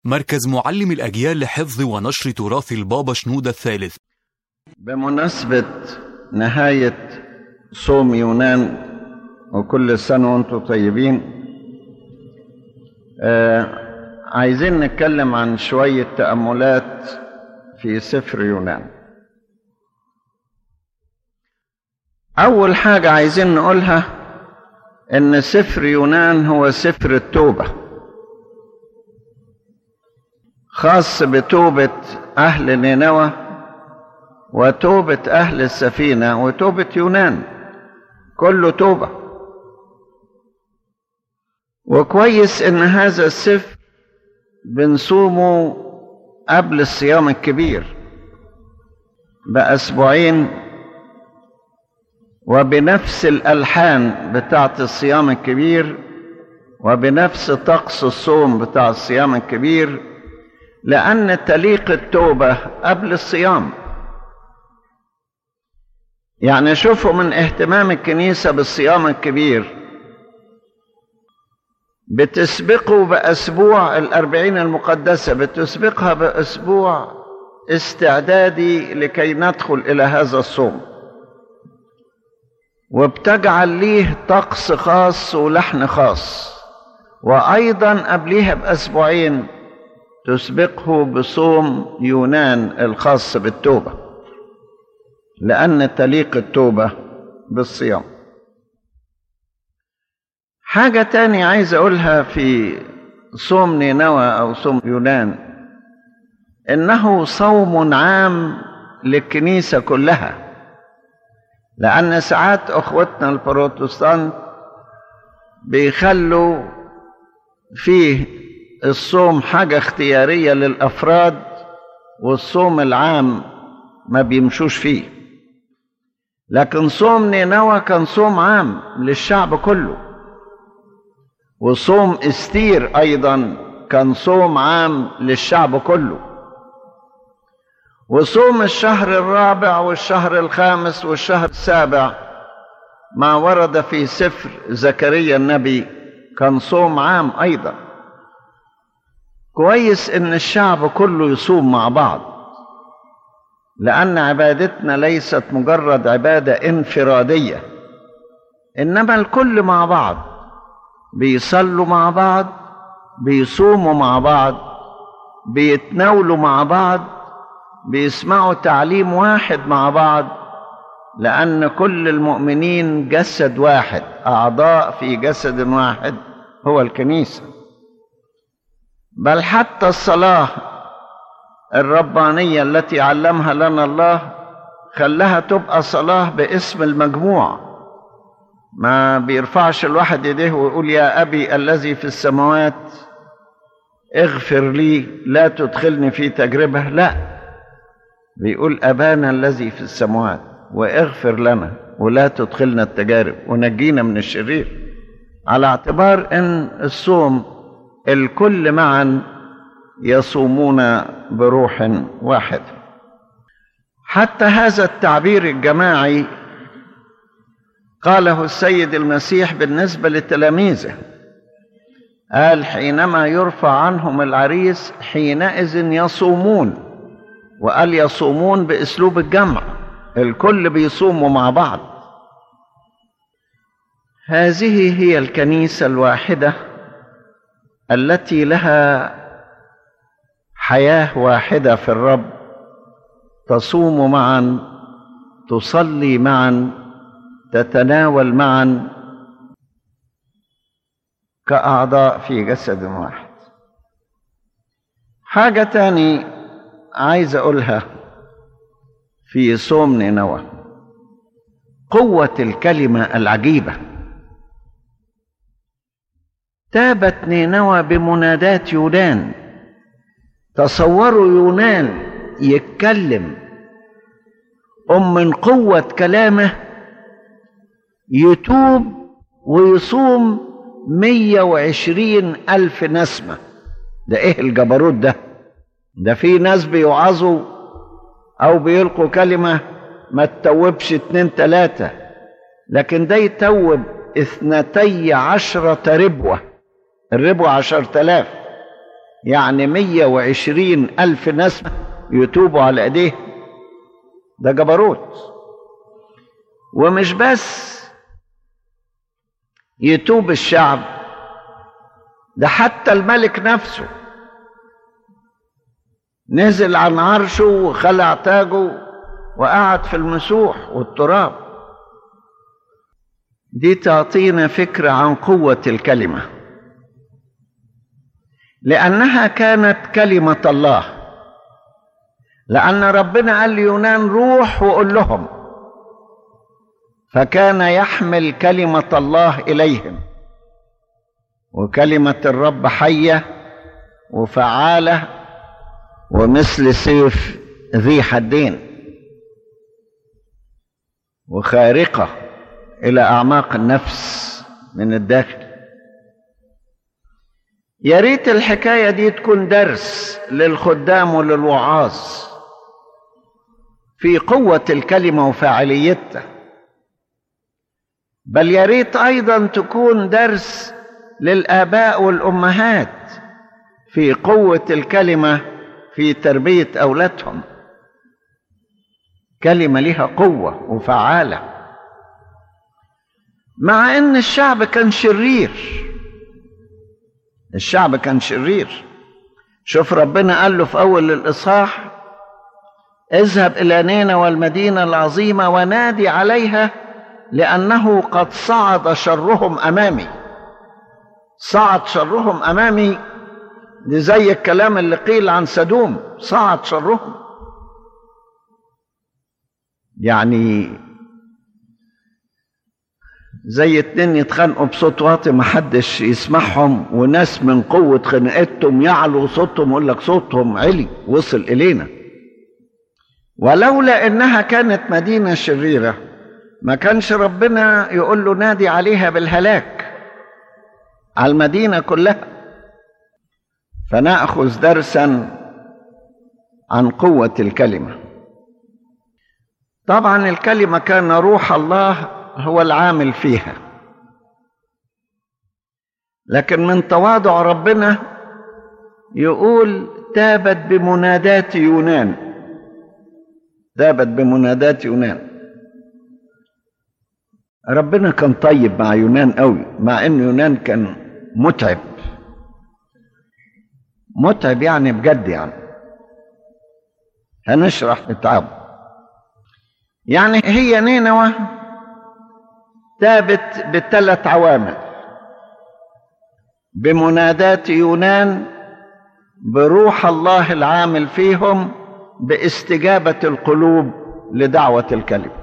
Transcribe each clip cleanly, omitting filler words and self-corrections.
مركز معلم الأجيال لحفظ ونشر تراث البابا شنودة الثالث. بمناسبة نهاية صوم يونان وكل سنة وانتم طيبين، عايزين نتكلم عن شوية تأملات في سفر يونان. أول حاجة عايزين نقولها إن سفر يونان هو سفر التوبة، خاص بتوبة أهل نينوى وتوبة أهل السفينة وتوبة يونان، كله توبة. وكويس إن هذا السفر بنصومه قبل الصيام الكبير بأسبوعين، وبنفس الألحان بتاعت الصيام الكبير وبنفس طقس الصوم بتاع الصيام الكبير، لأن تليق التوبة قبل الصيام. يعني شوفوا من اهتمام الكنيسة بالصيام الكبير، بتسبقه بأسبوع الأربعين المقدسة، بتسبقها بأسبوع استعدادي لكي ندخل إلى هذا الصوم، وبتجعل ليه طقس خاص ولحن خاص، وأيضا قبليها بأسبوعين تسبقه بصوم يونان الخاص بالتوبة، لأن تليق التوبة بالصيام. حاجة تانية عايز أقولها في صوم نينوى أو صوم يونان، إنه صوم عام للكنيسة كلها، لأن ساعات أخوتنا البروتستانت بيخلوا فيه الصوم حاجة اختيارية للأفراد، والصوم العام ما بيمشوش فيه. لكن صوم نينوى كان صوم عام للشعب كله، وصوم استير أيضا كان صوم عام للشعب كله، وصوم الشهر الرابع والشهر الخامس والشهر السابع ما ورد في سفر زكريا النبي كان صوم عام أيضا. كويس إن الشعب كله يصوم مع بعض، لأن عبادتنا ليست مجرد عبادة انفرادية، إنما الكل مع بعض، بيصلوا مع بعض، بيصوموا مع بعض، بيتناولوا مع بعض، بيسمعوا تعليم واحد مع بعض، لأن كل المؤمنين جسد واحد، أعضاء في جسد واحد هو الكنيسة. بل حتى الصلاة الربانية التي علمها لنا الله خلاها تبقى صلاة باسم المجموع، ما بيرفعش الواحد يديه ويقول يا أبي الذي في السماوات اغفر لي لا تدخلني في تجربة، لا، بيقول أبانا الذي في السماوات واغفر لنا ولا تدخلنا التجارب ونجينا من الشرير، على اعتبار أن الصوم الكل معا يصومون بروح واحد. حتى هذا التعبير الجماعي قاله السيد المسيح بالنسبة لتلاميذه، قال حينما يرفع عنهم العريس حينئذ يصومون، وقال يصومون بأسلوب الجمع، الكل بيصوموا مع بعض. هذه هي الكنيسة الواحدة التي لها حياة واحدة في الرب، تصوم معا، تصلي معا، تتناول معا كأعضاء في جسد واحد. حاجة تاني عايز أقولها في صوم نينوى، قوة الكلمة العجيبة. تابت نينوى بمنادات يونان. تصوروا يونان يتكلم، من قوة كلامه يتوب ويصوم 120,000 نسمة. ده ايه الجبروت ده؟ ده في ناس بيوعظوا او بيلقوا كلمة ما تتوبش 2 3، لكن ده يتوب 12 ربوة، الربوة 10,000. يعني 120,000 ناس يتوبوا على ايديه. ده جبروت. ومش بس يتوب الشعب، ده حتى الملك نفسه نزل عن عرشه وخلع تاجه وقعد في المسوح والتراب. دي تعطينا فكرة عن قوة الكلمة، لأنها كانت كلمة الله. لأن ربنا قال ليونان روح وقول لهم، فكان يحمل كلمة الله إليهم. وكلمة الرب حية وفعالة ومثل سيف ذي حدين، وخارقة إلى أعماق النفس من الداخل. يا ريت الحكاية دي تكون درس للخدام وللوعاظ في قوة الكلمة وفاعليتها، بل يا ريت أيضا تكون درس للآباء والأمهات في قوة الكلمة في تربية أولادهم. كلمة لها قوة وفعالة، مع أن الشعب كان شرير. الشعب كان شرير. شوف ربنا قال له في أول الإصحاح: اذهب إلى نينوى المدينة العظيمة ونادي عليها لأنه قد صعد شرهم أمامي. صعد شرهم أمامي دي زي الكلام اللي قيل عن سدوم، صعد شرهم. يعني زي اتنين يتخانقوا بصوت واطي محدش يسمعهم، وناس من قوة خناقتهم يعلو صوتهم، يقول لك صوتهم علي وصل إلينا. ولولا إنها كانت مدينة شريرة ما كانش ربنا يقول له نادي عليها بالهلاك على المدينة كلها. فنأخذ درسا عن قوة الكلمة. طبعا الكلمة كان روح الله هو العامل فيها، لكن من تواضع ربنا يقول تابت بمنادات يونان. تابت بمنادات يونان. ربنا كان طيب مع يونان قوي، مع ان يونان كان متعب. متعب يعني بجد، يعني هنشرح اتعابه. يعني هي نينوى تابت بثلاث عوامل: بمنادات يونان، بروح الله العامل فيهم، باستجابة القلوب لدعوة الكلمة.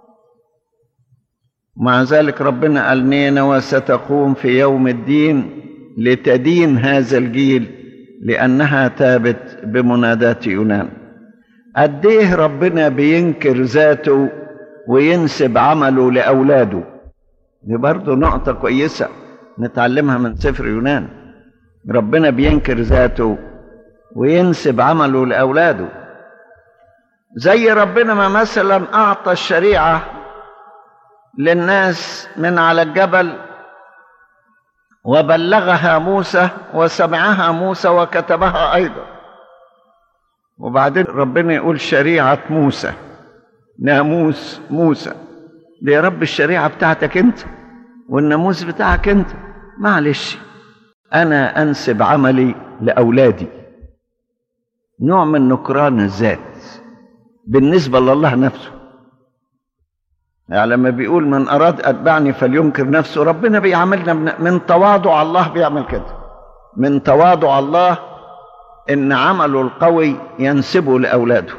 مع ذلك ربنا قال نينوى ستقوم في يوم الدين لتدين هذا الجيل لأنها تابت بمنادات يونان. قد ايه ربنا بينكر ذاته وينسب عمله لأولاده. دي برضو نقطة كويسة نتعلمها من سفر يونان. ربنا بينكر ذاته وينسب عمله لأولاده. زي ربنا ما مثلا أعطى الشريعة للناس من على الجبل وبلغها موسى وسمعها موسى وكتبها أيضا، وبعدين ربنا يقول شريعة موسى، ناموس موسى. دي يا رب الشريعة بتاعتك انت والناموس بتاعك انت. معلش أنا أنسب عملي لأولادي. نوع من نكران الذات بالنسبة لله نفسه. يعني لما بيقول من أراد أتبعني فلينكر نفسه، ربنا بيعملنا من تواضع الله. بيعمل كده من تواضع الله إن عمله القوي ينسبه لأولاده.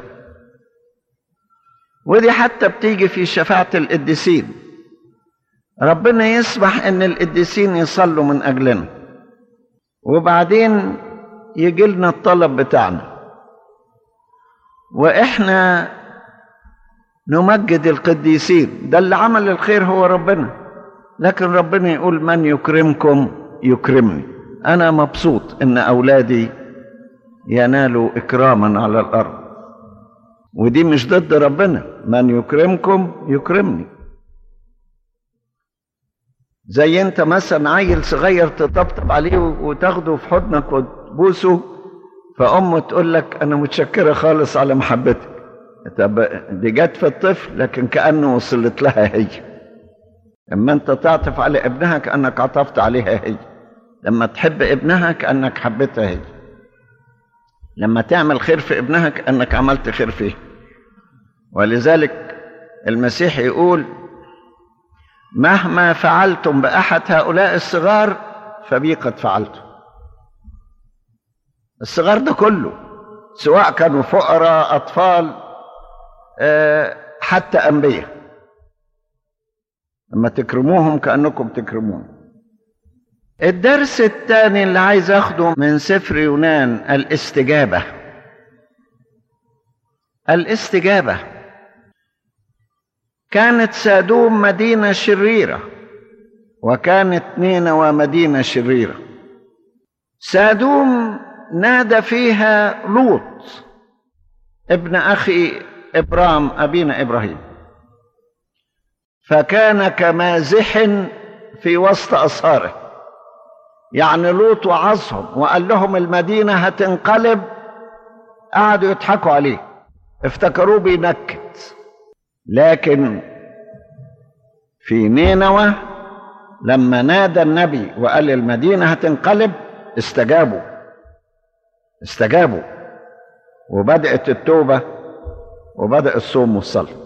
ودي حتى بتيجي في شفاعة القديسين. ربنا يسمح إن القديسين يصلوا من أجلنا، وبعدين يجي لنا الطلب بتاعنا وإحنا نمجد القديسين. ده اللي عمل الخير هو ربنا. لكن ربنا يقول من يكرمكم يكرمني. أنا مبسوط إن أولادي ينالوا إكراما على الأرض، ودي مش ضد ربنا. من يكرمكم يكرمني. زي انت مثلا عيل صغير تطبطب عليه وتاخده في حضنك وتبوسه، فأمه تقول لك أنا متشكرة خالص على محبتك. طب دي جت في الطفل، لكن كأنه وصلت لها هي. لما أنت تعطف على ابنها كأنك عطفت عليها هي، لما تحب ابنها كأنك حبتها هي، لما تعمل خير في ابنها كأنك عملت خير فيه. ولذلك المسيح يقول مهما فعلتم بأحد هؤلاء الصغار فبي قد فعلتم. الصغار ده كله، سواء كانوا فقراء، أطفال، حتى أنبياء، لما تكرموهم كأنكم تكرمون. الدرس الثاني اللي عايز أخده من سفر يونان الاستجابة. الاستجابة. كانت سادوم مدينة شريرة، وكانت نينوى مدينة شريرة. سادوم نادى فيها لوط ابن أخي إبرام أبينا إبراهيم، فكان كمازح في وسط أصهاره. يعني لوط وعظهم وقال لهم المدينة هتنقلب، قعدوا يضحكوا عليه، افتكروه بينكت. لكن في نينوى لما نادى النبي وقال المدينة هتنقلب استجابوا وبدأت التوبة وبدأ الصوم والصلاة.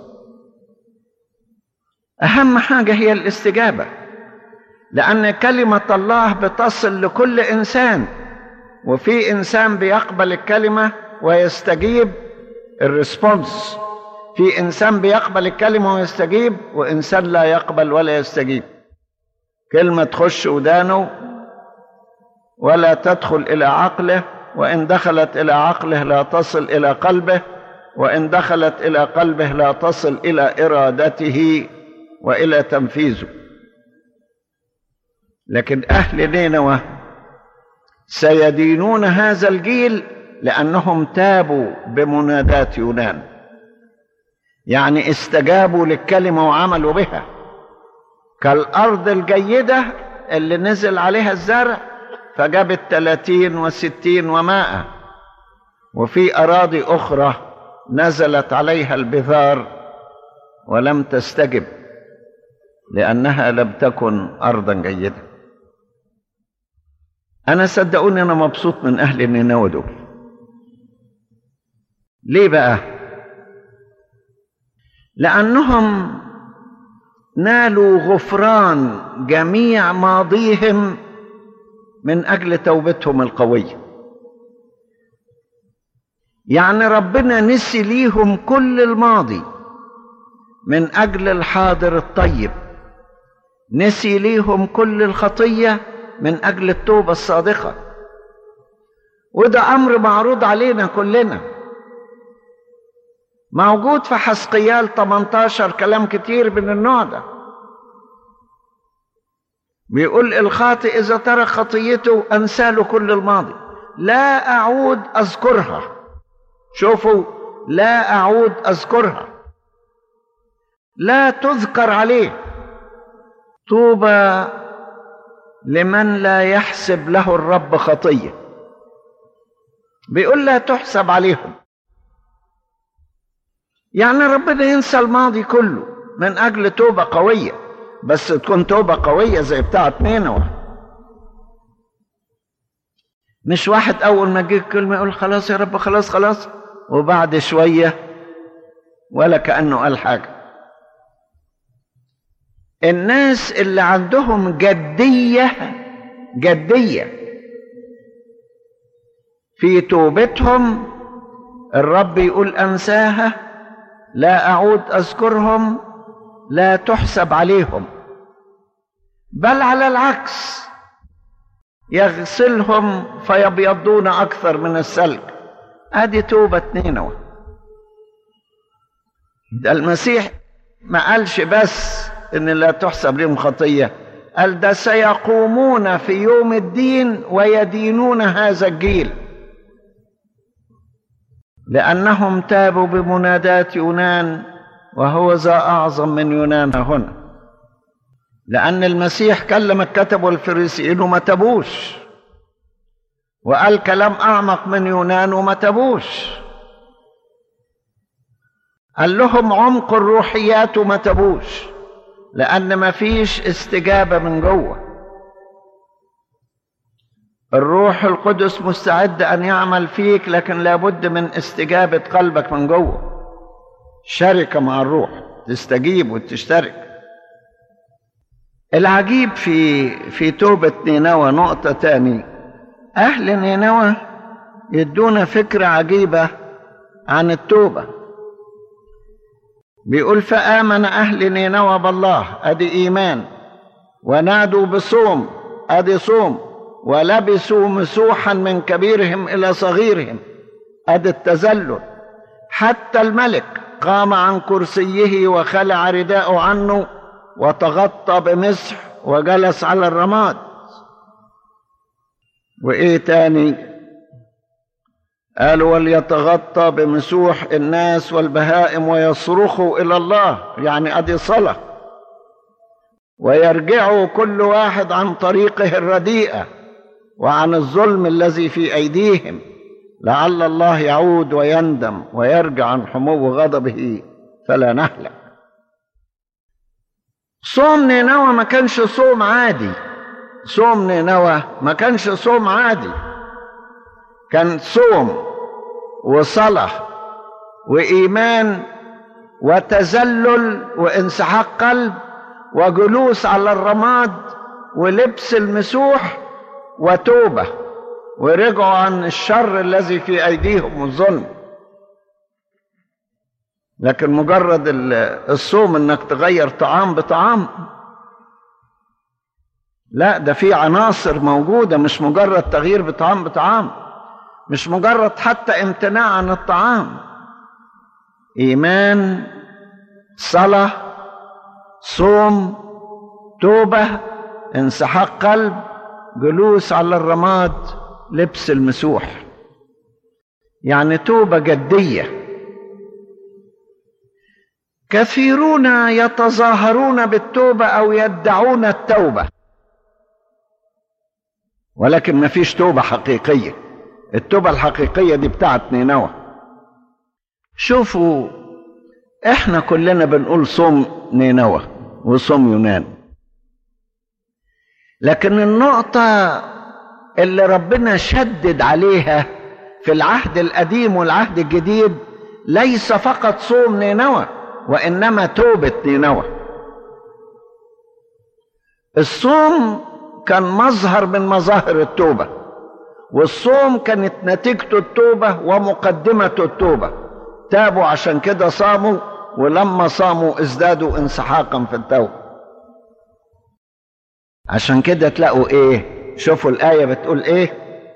أهم حاجة هي الاستجابة، لأن كلمة الله بتصل لكل إنسان، وفي إنسان بيقبل الكلمة ويستجيب الريسبونس، في إنسان بيقبل الكلمة ويستجيب، وإنسان لا يقبل ولا يستجيب. كلمة تخش ودانه ولا تدخل إلى عقله، وإن دخلت إلى عقله لا تصل إلى قلبه، وإن دخلت إلى قلبه لا تصل إلى إرادته وإلى تنفيذه. لكن أهل نينوى سيدينون هذا الجيل لأنهم تابوا بمنادات يونان، يعني استجابوا للكلمة وعملوا بها. كالأرض الجيدة اللي نزل عليها الزرع فجابت 30 و60 و100، وفي أراضي أخرى نزلت عليها البذار ولم تستجب لأنها لم تكن أرضا جيدة. أنا صدقوني أنا مبسوط من أهل نينوى دول. ليه بقى؟ لأنهم نالوا غفران جميع ماضيهم من أجل توبتهم القوية. يعني ربنا نسي ليهم كل الماضي من أجل الحاضر الطيب، نسي ليهم كل الخطية من أجل التوبة الصادقة. وده أمر معروض علينا كلنا، موجود في حزقيال 18 كلام كتير من النوع ده. بيقول الخاطئ إذا ترك خطيته أنسى له كل الماضي، لا أعود أذكرها. شوفوا، لا أعود أذكرها، لا تذكر عليه. طوبى لمن لا يحسب له الرب خطية. بيقول لا تحسب عليهم، يعني ربنا ينسى الماضي كله من أجل توبة قوية، بس تكون توبة قوية زي بتاعة نينوى. مش واحد أول ما تجيك كلمة يقول خلاص يا رب خلاص خلاص، وبعد شوية ولا كأنه قال حاجة. الناس اللي عندهم جدية في توبتهم الرب يقول أنساها، لا أعود أذكرهم، لا تحسب عليهم، بل على العكس يغسلهم فيبيضون أكثر من الثلج. هذه توبة نينوى. ده المسيح ما قالش بس إن لا تحسب لهم خطية، قال ده سيقومون في يوم الدين ويدينون هذا الجيل، لأنهم تابوا بمنادات يونان، وهو ذا أعظم من يونان هنا. لأن المسيح كلم الكتب والفريسيين وما تابوش، وقال كلام أعمق من يونان وما تابوش. قال لهم عمق الروحيات وما تابوش، لأن ما فيش استجابة من جوه. الروح القدس مستعد أن يعمل فيك، لكن لابد من استجابة قلبك من جوه، شركة مع الروح، تستجيب وتشترك. العجيب في توبة نينوى نقطة تاني، أهل نينوى يدونا فكرة عجيبة عن التوبة. بيقول فآمن أهل نينوى بالله، أدي إيمان، ونادوا بصوم، أدي صوم، ولبسوا مسوحا من كبيرهم إلى صغيرهم، أدي التذلل. حتى الملك قام عن كرسيه وخلع رداءه عنه وتغطى بمسح وجلس على الرماد. وإيه تاني؟ قالوا وليتغطى بمسوح الناس والبهائم ويصرخوا إلى الله، يعني أدي صلاة. ويرجعوا كل واحد عن طريقه الرديئة وعن الظلم الذي في أيديهم، لعل الله يعود ويندم ويرجع عن حمو غضبه فلا نهلك. صوم نينوى ما كانش صوم عادي، صوم نينوى ما كانش صوم عادي، كان صوم وصلاة وإيمان وتذلل وانسحاق قلب وجلوس على الرماد ولبس المسوح وتوبة، ورجعوا عن الشر الذي في أيديهم والظلم. لكن مجرد الصوم انك تغير طعام بطعام، لا، ده في عناصر موجودة، مش مجرد تغيير بطعام بطعام، مش مجرد حتى امتناع عن الطعام. إيمان، صلاة، صوم، توبة، انسحاق قلب، جلوس على الرماد، لبس المسوح، يعني توبة جدية. كثيرون يتظاهرون بالتوبة أو يدعون التوبة، ولكن ما فيش توبة حقيقية. التوبة الحقيقية دي بتاعت نينوى. شوفوا، احنا كلنا بنقول صوم نينوى وصوم يونان، لكن النقطة اللي ربنا شدد عليها في العهد القديم والعهد الجديد ليس فقط صوم نينوى، وإنما توبة نينوى. الصوم كان مظهر من مظاهر التوبة، والصوم كانت نتيجته التوبة ومقدمته التوبة. تابوا عشان كده صاموا، ولما صاموا ازدادوا انسحاقا في التوبة. عشان كده تلاقوا ايه؟ شوفوا الآية بتقول ايه؟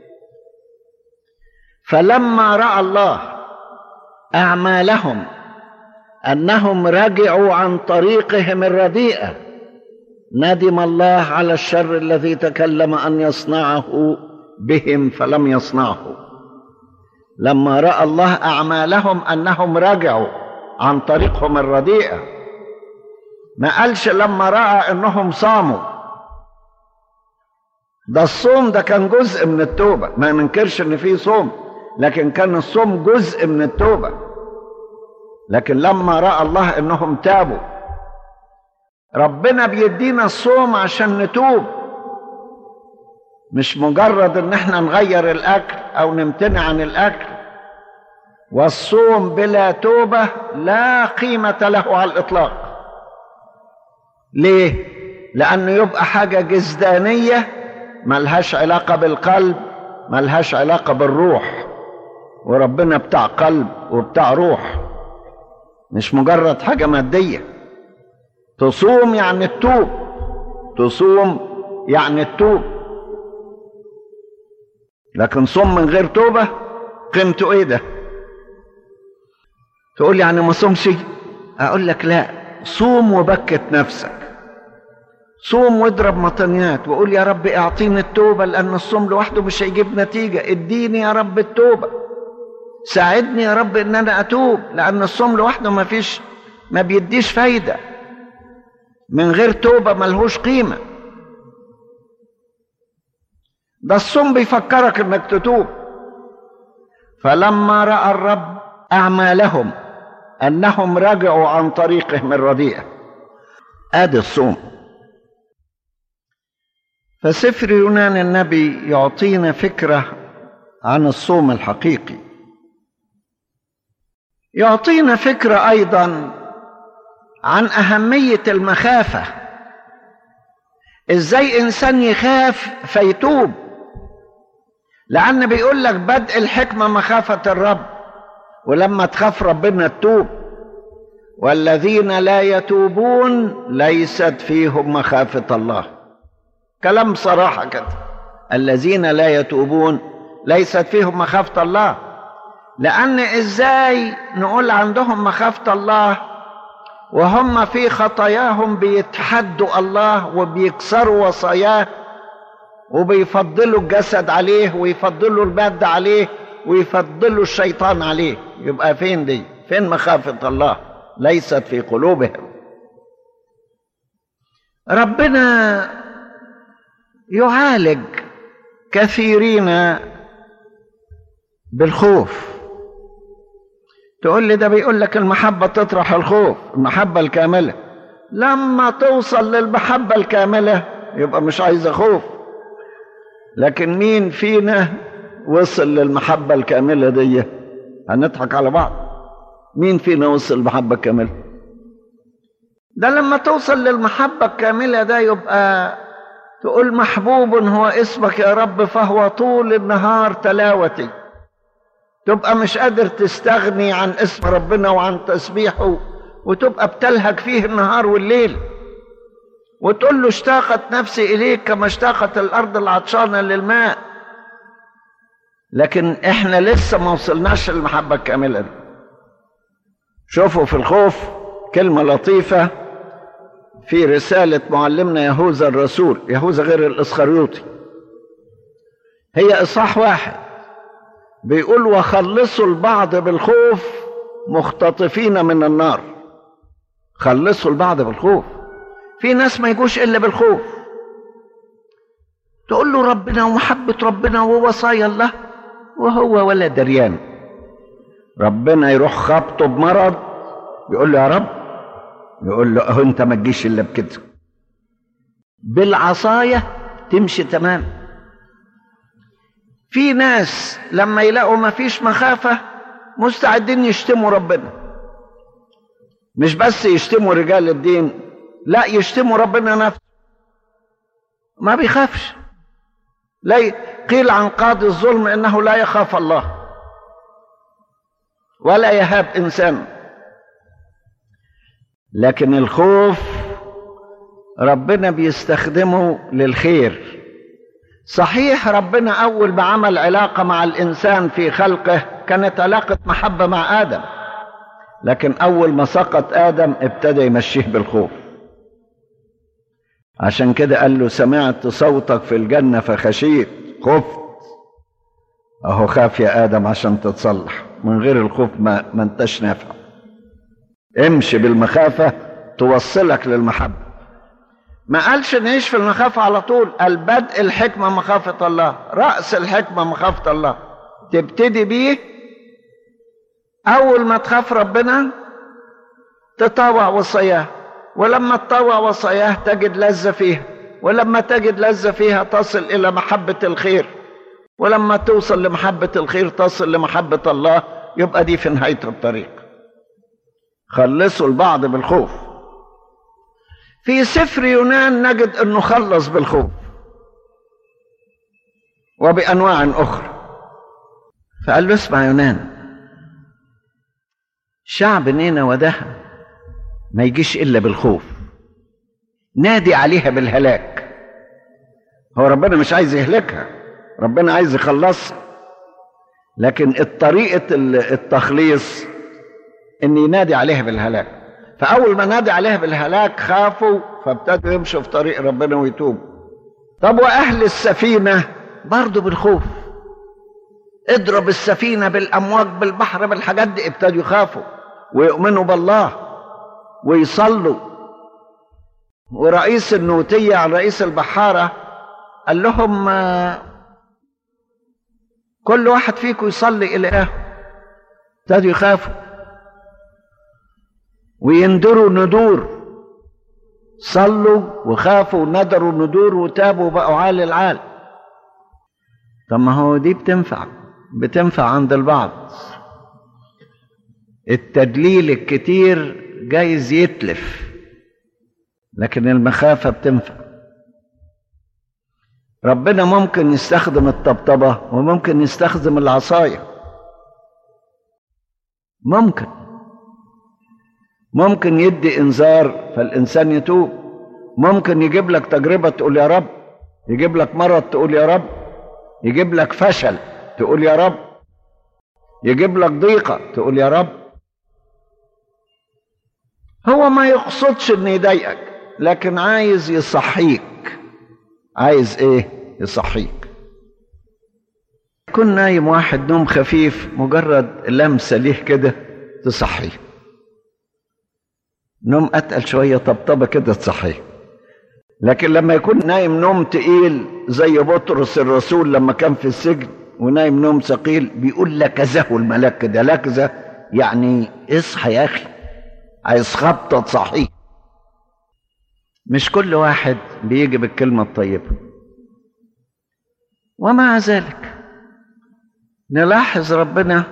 فلما رأى الله أعمالهم أنهم رجعوا عن طريقهم الرديئة، ندم الله على الشر الذي تكلم أن يصنعه بهم فلم يصنعه. لما رأى الله أعمالهم أنهم رجعوا عن طريقهم الرديئة، ما قالش لما رأى أنهم صاموا. ده الصوم ده كان جزء من التوبة، ما ننكرش أن فيه صوم، لكن كان الصوم جزء من التوبة. لكن لما رأى الله أنهم تابوا، ربنا بيدينا الصوم عشان نتوب، مش مجرد ان احنا نغير الاكل او نمتنع عن الاكل. والصوم بلا توبة لا قيمة له على الاطلاق. ليه؟ لانه يبقى حاجة جسدانية ملهاش علاقة بالقلب، ملهاش علاقة بالروح، وربنا بتاع قلب وبتاع روح، مش مجرد حاجة مادية. تصوم يعني التوب، تصوم يعني التوب. لكن صوم من غير توبة قيمته ايه ده؟ تقول يعني ما صومش؟ اقول لك لا، صوم وبكت نفسك، صوم واضرب مطنيات وقول يا رب اعطيني التوبة، لان الصوم لوحده مش هيجيب نتيجة. اديني يا رب التوبة، ساعدني يا رب ان انا اتوب، لان الصوم لوحده ما بيديش فايدة. من غير توبة ملهوش قيمة. ده الصوم بيفكرك انك تتوب. فلما رأى الرب أعمالهم أنهم رجعوا عن طريقهم الرديئة. آدي الصوم. فسفر يونان النبي يعطينا فكرة عن الصوم الحقيقي. يعطينا فكرة أيضا عن أهمية المخافة. إزاي إنسان يخاف فيتوب، لأن بيقول لك بدء الحكمة مخافة الرب، ولما تخاف ربنا تتوب. والذين لا يتوبون ليست فيهم مخافة الله. كلام صراحة كده، الذين لا يتوبون ليست فيهم مخافة الله. لأن إزاي نقول عندهم مخافة الله وهم في خطاياهم بيتحدوا الله وبيكسروا وصاياه وبيفضلوا الجسد عليه ويفضلوا المادة عليه ويفضلوا الشيطان عليه؟ يبقى فين دي؟ فين مخافة الله؟ ليست في قلوبهم. ربنا يعالج كثيرين بالخوف. تقول لي ده بيقول لك المحبة تطرح الخوف، المحبة الكاملة. لما توصل للمحبة الكاملة يبقى مش عايزة خوف. لكن مين فينا وصل للمحبة الكاملة دي؟ هنضحك على بعض. مين فينا وصل للمحبة الكاملة؟ ده لما توصل للمحبة الكاملة ده يبقى تقول محبوب هو اسمك يا رب فهو طول النهار تلاوتي. تبقى مش قادر تستغني عن اسم ربنا وعن تسبيحه، وتبقى بتلهج فيه النهار والليل، وتقول له اشتاقت نفسي إليك كما اشتاقت الأرض العطشانة للماء. لكن احنا لسه ما وصلناش للمحبة الكاملة دي. شوفوا في الخوف كلمة لطيفة في رسالة معلمنا يهوذا الرسول، يهوذا غير الإسخريوطي، هي إصحاح 1، بيقول وخلصوا البعض بالخوف مختطفين من النار. خلصوا البعض بالخوف. في ناس ما يجوش إلا بالخوف. تقول له ربنا ومحبة ربنا ووصايا الله وهو ولا دريان. ربنا يروح خبطه بمرض يقول له يا رب، يقول له اهو انت ما تجيش الا بكده. بالعصايه تمشي تمام. في ناس لما يلاقوا ما فيش مخافه مستعدين يشتموا ربنا. مش بس يشتموا رجال الدين، لا يشتموا ربنا نفسه. ما بيخافش. لا قيل عن قاضي الظلم انه لا يخاف الله ولا يهاب انسان. لكن الخوف ربنا بيستخدمه للخير. صحيح ربنا اول ما عمل علاقة مع الانسان في خلقه كانت علاقة محبة مع ادم، لكن اول ما سقط ادم ابتدى يمشيه بالخوف. عشان كده قال له سمعت صوتك في الجنة فخشيت خفت. اهو خاف يا ادم عشان تتصلح. من غير الخوف ما انتش نافع. امشي بالمخافة توصلك للمحبة. ما قالش نعيش في المخافة على طول. البدء الحكمة مخافة الله، رأس الحكمة مخافة الله. تبتدي بيه. أول ما تخاف ربنا تطاوع وصاياه، ولما تطاوع وصاياه تجد لذة فيها، ولما تجد لذة فيها تصل إلى محبة الخير، ولما توصل لمحبة الخير تصل لمحبة الله. يبقى دي في نهاية الطريق. خلصوا البعض بالخوف. في سفر يونان نجد انه خلص بالخوف وبانواع اخرى. فقال له اسمع يونان، شعب نينوى ده ما يجيش الا بالخوف. نادي عليها بالهلاك. هو ربنا مش عايز يهلكها، ربنا عايز يخلصها. لكن طريقة التخليص ان ينادي عليها بالهلاك. فاول ما نادي عليها بالهلاك خافوا فابتدوا يمشوا في طريق ربنا ويتوبوا. طب واهل السفينة برضو بالخوف. اضرب السفينة بالامواج بالبحر بالحاجات دي، ابتدوا يخافوا ويؤمنوا بالله ويصلوا. ورئيس النوتية عن رئيس البحارة قال لهم كل واحد فيكم يصلي إلهه. ابتدوا يخافوا ويندروا ندور، صلوا وخافوا وندروا ندور وتابوا وبقوا عال العال. طب ما هو دي بتنفع عند البعض. التدليل الكتير جايز يتلف، لكن المخافة بتنفع. ربنا ممكن يستخدم الطبطبة وممكن يستخدم العصاية، ممكن يدي انذار فالإنسان يتوب، ممكن يجيب لك تجربة تقول يا رب، يجيب لك مرض تقول يا رب، يجيب لك فشل تقول يا رب، يجيب لك ضيقة تقول يا رب. هو ما يقصدش ان يضايقك، لكن عايز يصحيك. عايز ايه؟ يصحيك. يكون نايم واحد نوم خفيف، مجرد لمسة ليه كده تصحيه. نوم اتقل شوية طبطبة كده تصحيه. لكن لما يكون نايم نوم تقيل زي بطرس الرسول لما كان في السجن ونايم نوم ثقيل، بيقول لكزه الملاك كده، لكزه يعني اصحى يا اخي، عايز خبطة تصحيه. مش كل واحد بيجي بالكلمة الطيبة. ومع ذلك نلاحظ ربنا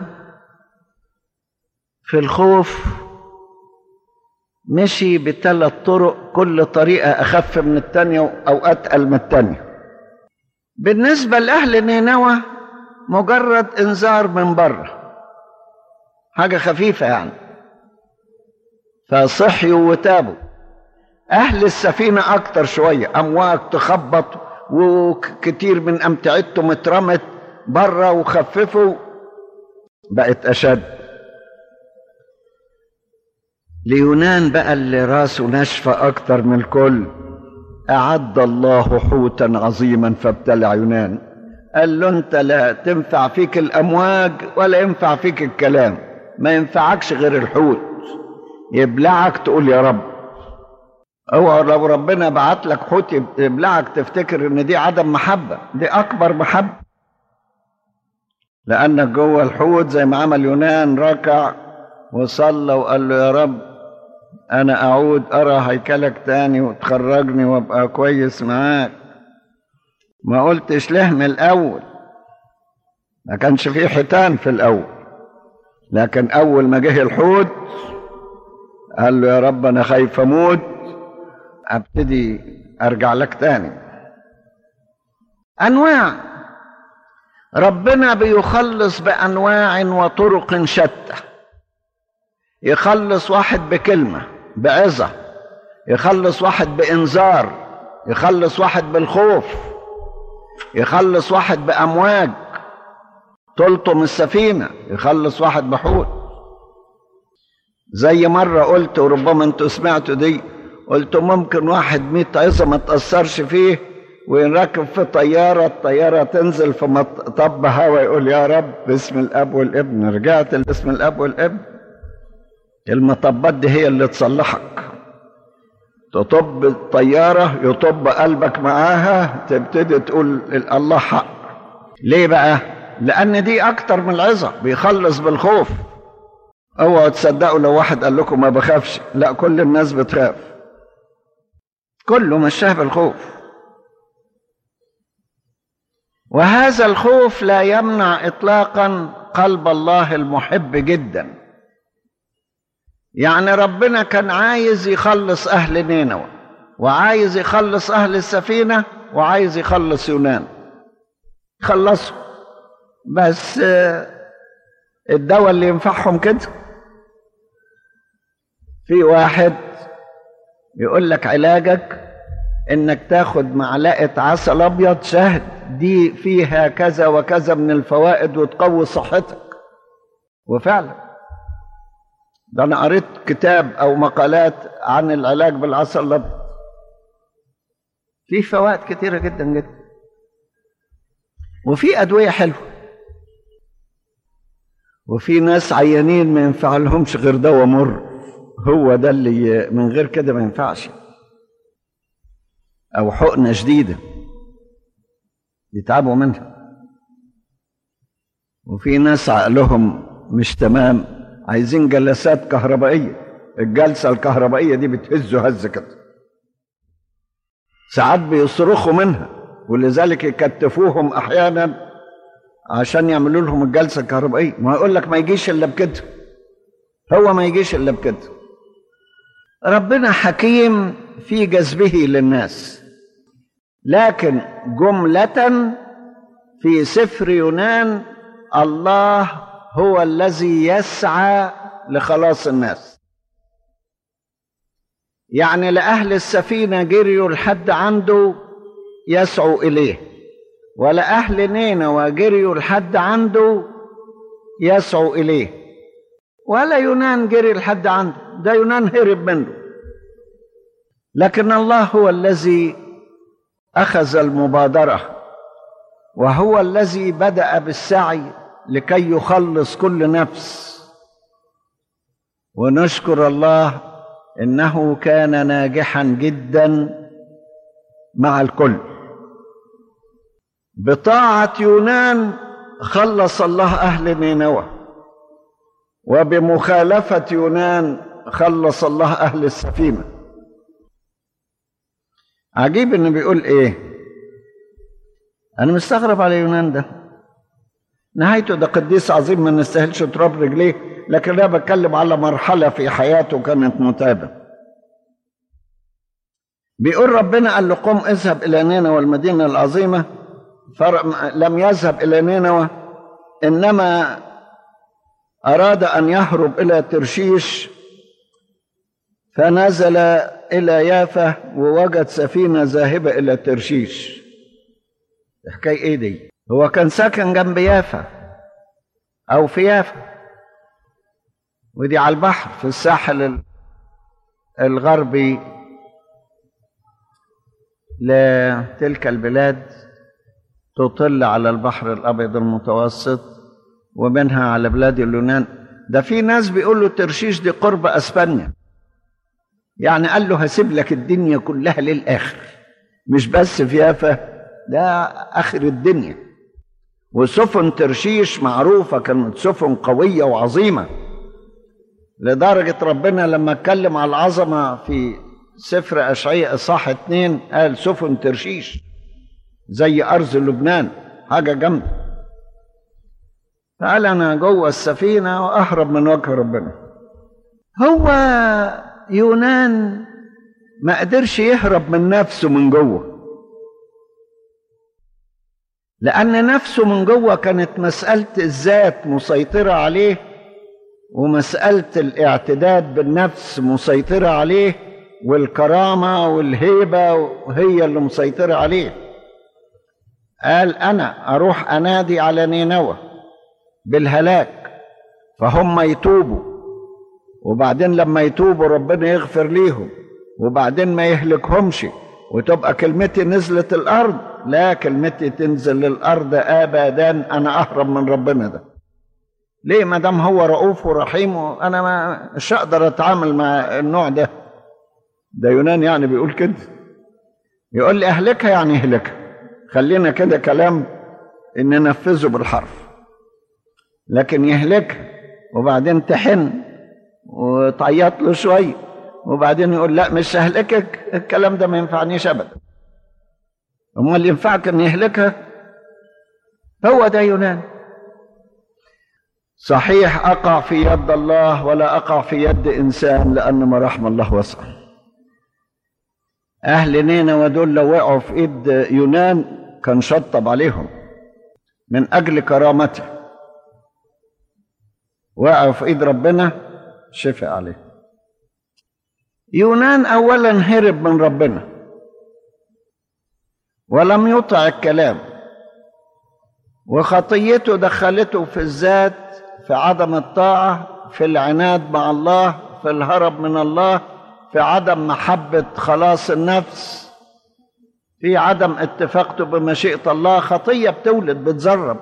في الخوف مشي بثلاث طرق، كل طريقة أخف من التانية أو أتقل من التانية. بالنسبة لأهل نينوى مجرد إنذار من بره، حاجة خفيفة يعني، فصحيوا وتابوا. أهل السفينة أكتر شوية، أمواج تخبط وكتير من أمتعتهم اترمت بره وخففوا، بقت أشد. ليونان بقى اللي راسه ناشفة أكتر من الكل، أعد الله حوتا عظيما فابتلع يونان. قال له أنت لا تنفع فيك الأمواج ولا ينفع فيك الكلام، ما ينفعكش غير الحوت، يبلعك تقول يا رب. اوعى لو ربنا بعت لك حوت يبلعك تفتكر ان دي عدم محبة، دي أكبر محبة، لأنك جوه الحوت زي ما عمل يونان، ركع وصلى وقال له يا رب أنا أعود أرى هيكلك تاني وتخرجني وأبقى كويس معاك. ما قلتش له من الأول، ما كانش فيه حيتان في الأول، لكن أول ما جه الحوت قال له يا رب أنا خايف أموت، أبتدي أرجع لك تاني. أنواع ربنا بيخلص بأنواع وطرق شتى. يخلص واحد بكلمة بعظة، يخلص واحد بإنذار، يخلص واحد بالخوف، يخلص واحد بأمواج تلطم السفينة، يخلص واحد بحوت. زي مرة قلت وربما انتوا سمعتوا دي، قلت ممكن واحد 100 عظة ما تأثرش فيه ويركب في طيارة، الطيارة تنزل في مطب هوا يقول يا رب باسم الأب والابن، رجعت باسم الأب والابن. المطبات دي هي اللي تصلحك. تطب الطيارة يطب قلبك معاها، تبتدي تقول الله حق. ليه بقى؟ لأن دي أكتر من العظة، بيخلص بالخوف. اوعوا تصدقوا لو واحد قال لكم ما بخافش، لا، كل الناس بتخاف، كله مشاه بالخوف. وهذا الخوف لا يمنع إطلاقا قلب الله المحب جدا. يعني ربنا كان عايز يخلص أهل نينوى، وعايز يخلص أهل السفينة، وعايز يخلص يونان، خلصوا، بس الدواء اللي ينفعهم كده. في واحد يقول لك علاجك انك تاخد معلقة عسل ابيض شهد، دي فيها كذا وكذا من الفوائد وتقوي صحتك. وفعلا ده انا قريت كتاب او مقالات عن العلاج بالعسل الابيض، فيه فوائد كتيرة جدا جدا، وفي ادوية حلوة، وفي ناس عيانين ما ينفع لهمش غير دواء مر، هو ده اللي من غير كده ما ينفعش، او حقنة جديدة يتعبوا منها. وفي ناس عقلهم مش تمام، عايزين جلسات كهربائية. الجلسة الكهربائية دي بتهزه هز كده، ساعات بيصرخوا منها، ولذلك يكتفوهم أحيانا عشان يعملوا لهم الجلسة الكهربائية. ما يقول لك ما يجيش إلا بكده، هو ما يجيش إلا بكده. ربنا حكيم في جذبه للناس، لكن جملة في سفر يونان الله هو الذي يسعى لخلاص الناس. يعني لأهل السفينة جريوا لحد عنده يسعوا إليه، ولأهل نينوى جريوا لحد عنده يسعوا إليه، ولا يونان جري لحد عنده، ده يونان هرب منه. لكن الله هو الذي أخذ المبادرة، وهو الذي بدأ بالسعي لكي يخلص كل نفس. ونشكر الله إنه كان ناجحا جدا مع الكل. بطاعة يونان خلص الله أهل نينوى، وبمخالفة يونان خلص الله أهل السفينة. عجيب إنه بيقول إيه، أنا مستغرب على يونان ده، نهايته ده قديس عظيم ما نستاهلش تراب رجليه، لكن أنا بتكلم على مرحلة في حياته كانت متعبة. بيقول ربنا قال له قم اذهب إلى نينوى المدينة العظيمة، لم يذهب إلى نينوى، إنما أراد أن يهرب إلى ترشيش، فنزل إلى يافا ووجد سفينة ذاهبة إلى ترشيش. الحكاية إيه دي؟ هو كان ساكن جنب يافا أو في يافا، ودي على البحر في الساحل الغربي لتلك البلاد، تطل على البحر الأبيض المتوسط ومنها على بلاد اليونان. ده في ناس بيقولوا ترشيش دي قرب أسبانيا، يعني قال له هسيب لك الدنيا كلها للآخر، مش بس في يافا، ده آخر الدنيا. وسفن ترشيش معروفة كانت سفن قوية وعظيمة، لدرجة ربنا لما اتكلم على العظمة في سفر أشعياء إصحاح 2 قال سفن ترشيش زي أرز لبنان، حاجة جامدة. فقال أنا جوه السفينة وأهرب من وجه ربنا. هو يونان ما قدرش يهرب من نفسه من جوه، لأن نفسه من جوه كانت مسألة الذات مسيطرة عليه، ومسألة الاعتداد بالنفس مسيطرة عليه، والكرامة والهيبة هي اللي مسيطرة عليه. قال أنا أروح أنادي على نينوى بالهلاك فهم يتوبوا، وبعدين لما يتوبوا ربنا يغفر ليهم، وبعدين ما يهلكهمش، وتبقى كلمتي نزلت الأرض. لا، كلمتي تنزل للأرض أبدا. أنا أهرب من ربنا ده ليه؟ ما دام هو رؤوف ورحيم، وأنا مش هقدر أتعامل مع النوع ده. ده يونان يعني بيقول كده، يقول لي أهلكها يعني أهلكها، خلينا كده كلام إن ننفذه بالحرف. لكن يهلكها وبعدين تحن وتعيط له شوية وبعدين يقول لا مش ههلكك، الكلام ده ما ينفعنيش أبدا. أما اللي ينفعك أن يهلكها هو ده يونان. صحيح أقع في يد الله ولا أقع في يد إنسان، لأن مراحم الله واسعة. أهل نينوى دول لو وقعوا في إيد يونان كان شطب عليهم من أجل كرامته، وقعوا في إيد ربنا شفق عليه. يونان أولا هرب من ربنا ولم يطع الكلام، وخطيته دخلته في الذات، في عدم الطاعة، في العناد مع الله، في الهرب من الله، في عدم محبة خلاص النفس، في عدم اتفاقته بمشيئة الله. خطية بتولد بتزرب.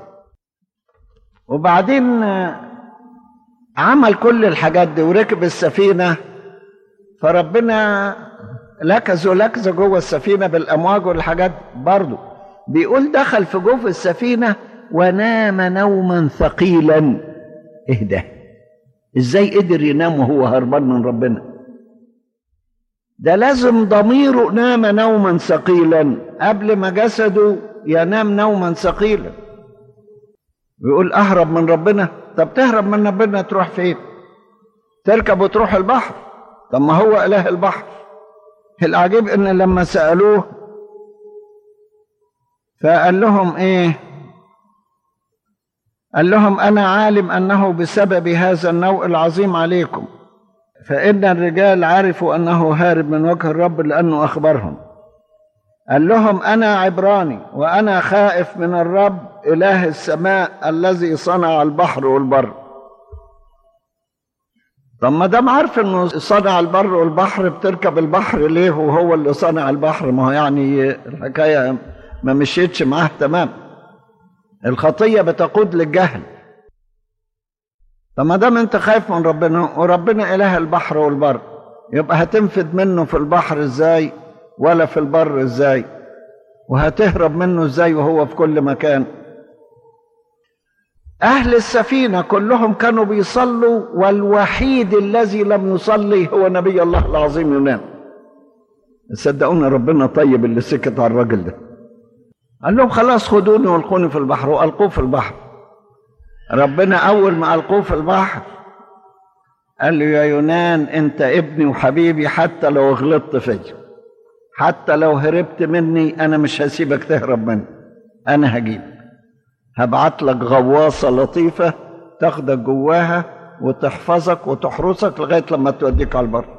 وبعدين عمل كل الحاجات دي وركب السفينة، فربنا لكزه جوه السفينة بالأمواج والحاجات. برضو بيقول دخل في جوف السفينة ونام نوما ثقيلا. اهدى، ازاي قدر ينام وهو هربان من ربنا؟ ده لازم ضميره نام نوما ثقيلا قبل ما جسده ينام نوما ثقيلا. بيقول اهرب من ربنا. طب تهرب من ربنا تروح فين؟ تركب وتروح البحر؟ طب ما هو اله البحر. العجيب ان لما سألوه فقال لهم ايه؟ قال لهم انا عالم انه بسبب هذا النوء العظيم عليكم، فإن الرجال عرفوا أنه هارب من وجه الرب لأنه أخبرهم. قال لهم أنا عبراني وأنا خائف من الرب إله السماء الذي صنع البحر والبر. طب ما دام عارف أنه صنع البر والبحر، بتركب البحر ليه وهو اللي صنع البحر؟ ما هو يعني الحكاية ما مشيتش معاه تمام. الخطية بتقود للجهل. فما دام انت خايف من ربنا وربنا اله البحر والبر، يبقى هتنفد منه في البحر ازاي ولا في البر ازاي؟ وهتهرب منه ازاي وهو في كل مكان؟ اهل السفينة كلهم كانوا بيصلوا، والوحيد الذي لم يصلي هو نبي الله العظيم يونان. صدقوني ربنا طيب اللي سكت على الراجل ده. قال لهم خلاص خدوني والقوني في البحر، والقوه في البحر. ربنا أول ما ألقوه في البحر قال له يا يونان أنت ابني وحبيبي، حتى لو غلطت فيا، حتى لو هربت مني، أنا مش هسيبك تهرب مني. أنا هجيبك، هبعت لك غواصة لطيفة تاخدك جواها وتحفظك وتحرسك لغاية لما توديك على البر.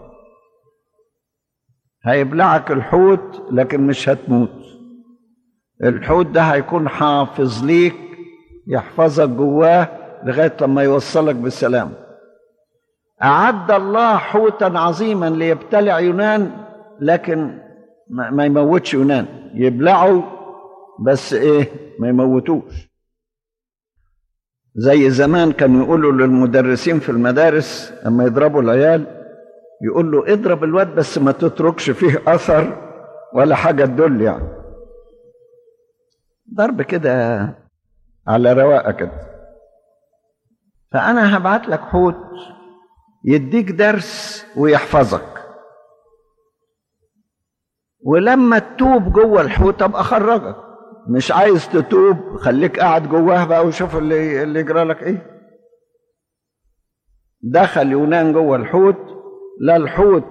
هيبلعك الحوت لكن مش هتموت. الحوت ده هيكون حافظ ليك، يحفظك جواه لغاية لما يوصلك بالسلام. أعد الله حوتا عظيما ليبتلع يونان، لكن ما يموتش يونان، يبلعه بس ايه؟ ما يموتوش. زي زمان كانوا يقولوا للمدرسين في المدارس لما يضربوا العيال، يقول له اضرب الواد بس ما تتركش فيه أثر ولا حاجة تدل، يعني ضرب كده على رواقة كده. فأنا هبعت لك حوت يديك درس ويحفظك، ولما تتوب جوه الحوت ابقى خرجك. مش عايز تتوب خليك قاعد جواه بقى وشوف اللي يجرى لك ايه. دخل يونان جوه الحوت، لا الحوت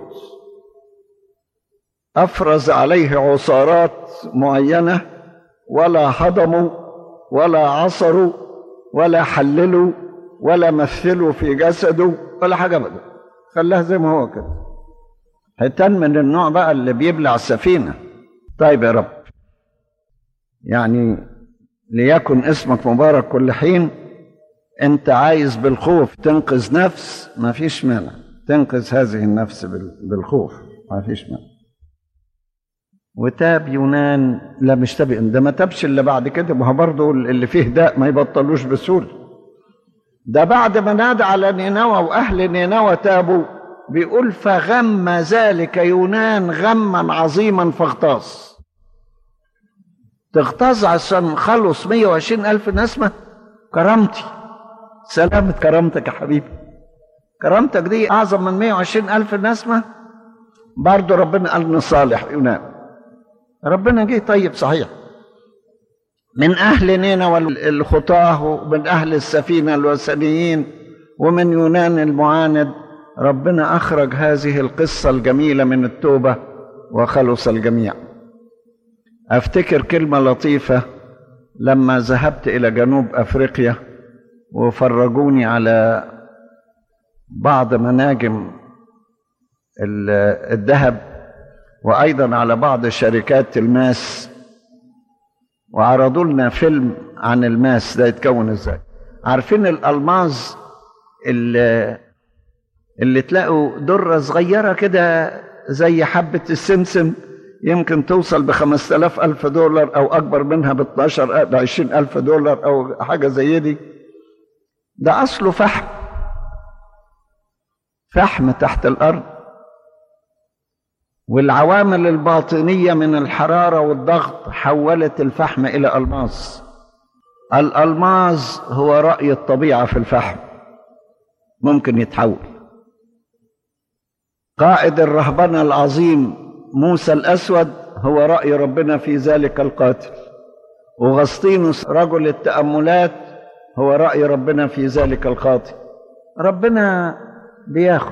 افرز عليه عصارات معينة، ولا هضموا ولا عصروا ولا حللوا ولا مثلوا في جسده ولا حاجة ابدا، خلاها زي ما هو كده. حيتان من النوع بقى اللي بيبلع السفينة. طيب يا رب، يعني ليكن اسمك مبارك كل حين. انت عايز بالخوف تنقذ نفس، ما فيش مانع تنقذ هذه النفس بالخوف، ما فيش مانع. وتاب يونان. لا مش تاب، ده ما تابش اللي بعد كده، ما هو برضه اللي فيه داء ما يبطلوش بسهوله. ده بعد ما نادى على نينوى واهل نينوى تابوا، بيقول فغم ذلك يونان غما عظيما فاغتاظ. تغتاظ عشان خلص 120,000 نسمة؟ كرامتي، سلامة كرامتك يا حبيبي، كرامتك دي أعظم من 120,000 نسمة. برضو ربنا قال نصالح يونان. ربنا جه طيب صحيح، من أهل نينوى الخطاه ومن أهل السفينة الوثنيين ومن يونان المعاند، ربنا أخرج هذه القصة الجميلة من التوبة وخلص الجميع. أفتكر كلمة لطيفة لما ذهبت إلى جنوب أفريقيا وفرجوني على بعض مناجم الذهب، وأيضا على بعض شركات الماس، وعرضوا لنا فيلم عن الماس ده يتكون ازاي. عارفين الألماظ اللي تلاقوا درة صغيرة كده زي حبة السمسم، يمكن توصل ب5,000 دولار أو أكبر منها ب20,000 دولار أو حاجة زي دي. ده أصله فحم تحت الأرض، والعوامل الباطنية من الحرارة والضغط حولت الفحم إلى ألماس. الألماظ هو رأي الطبيعة في الفحم، ممكن يتحول. قائد الرهبنة العظيم موسى الأسود هو رأي ربنا في ذلك القاتل. وغسطينوس رجل التأملات هو رأي ربنا في ذلك الخاطئ. ربنا بياخد،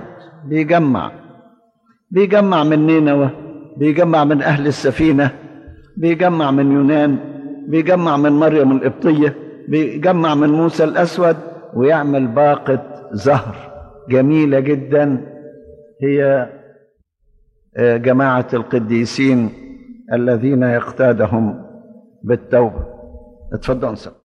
بيجمع من نينوى، بيجمع من أهل السفينة، بيجمع من يونان، بيجمع من مريم القبطية، بيجمع من موسى الأسود، ويعمل باقة زهر جميلة جدا هي جماعة القديسين الذين يقتادهم بالتوبة. اتفضلوا.